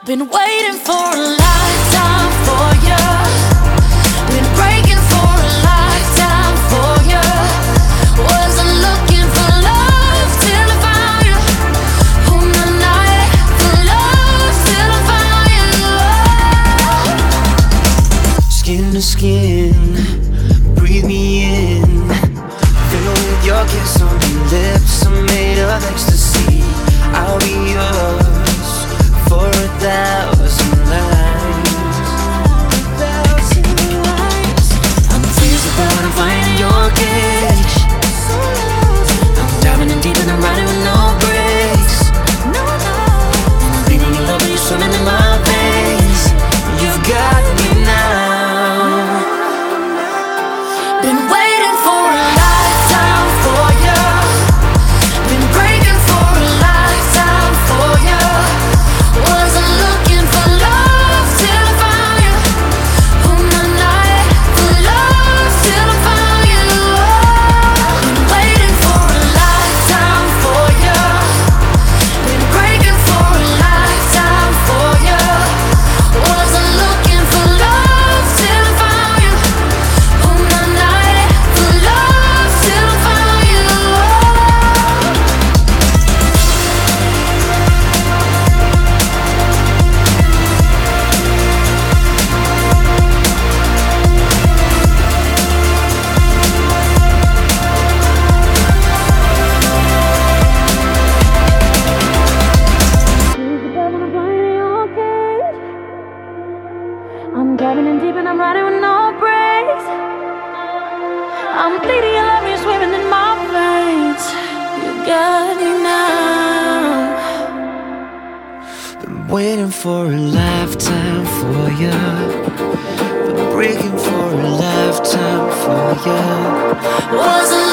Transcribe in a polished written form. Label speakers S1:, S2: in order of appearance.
S1: Been waiting for a lifetime for you. Been breaking for a lifetime for you. Wasn't looking for love till I found you. On the night for love till I found you.
S2: Skin to skin, breathe me in. Fill with your kiss on your lips. I'm made of ecstasy. I'll be yours for 1,000 lives. I'm freezing but I'm finding your cage. I'm diving in deep and I'm riding with no brakes. I'm bleeding your love and you're swimming in my veins. You've got me now.
S1: Been waiting for a lifetime for you. Been breaking for a lifetime for you. Wasn't looking for love till I found you. On the night for love till I found you. Been waiting for a lifetime for you. Been breaking for a lifetime for you. Wasn't looking for love till I found you. On the night for love till I found you. I'm diving in deep and I'm riding with no brakes. I'm bleeding your love, you're swimming in my veins. You got me now.
S2: Been waiting for a lifetime for you. Been breaking for a lifetime for you.
S1: Wasn't